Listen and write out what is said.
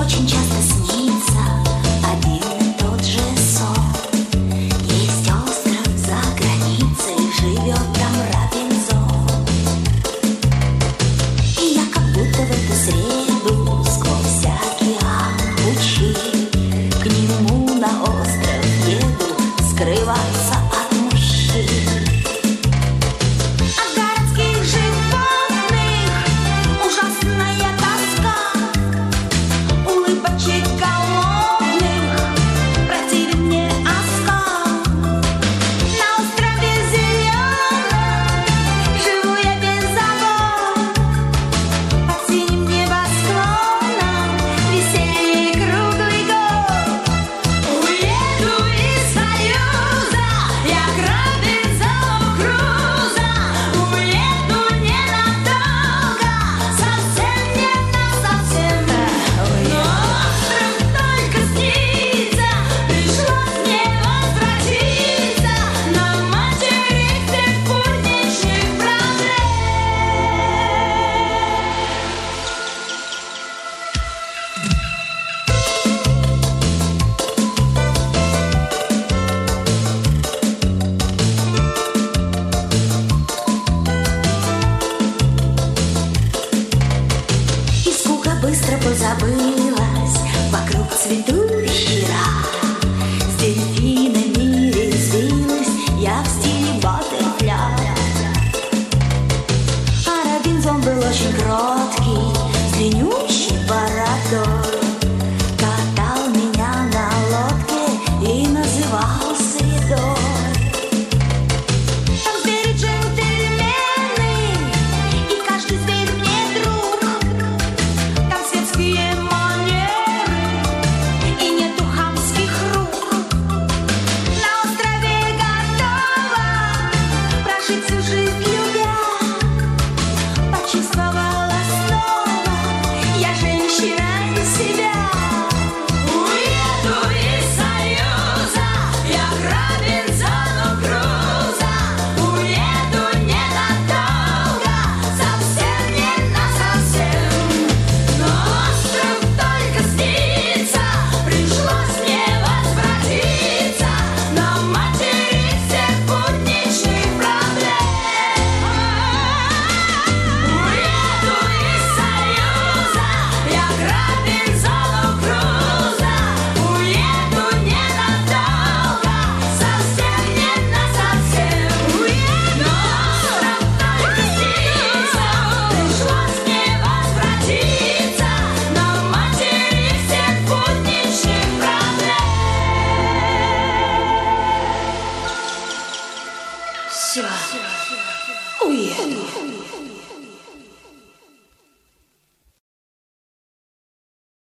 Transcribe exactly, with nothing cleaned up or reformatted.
очень часто снится один и тот же сон. Есть остров за границей, живет там Робинзон. И я как будто в эту среду сквозь океан лучи к нему на остров еду скрываться от мужчин. От городских животных ужасная тоска, улыбочек голодных противит мне оскал. На острове зеленом живу я без забот, под синим небосклоном веселье круглый год. Уеду из Союза я к Робинзону Крузо, уеду ненадолго, совсем ненасовсем. Но остров только снится, пришлось мне возвратиться на материк всех путничных проблем. И скука быстро позабылась, вокруг цветущий рай. С дельфинами резвилась я в стиле баттерфляй. А Робинзон был очень крот,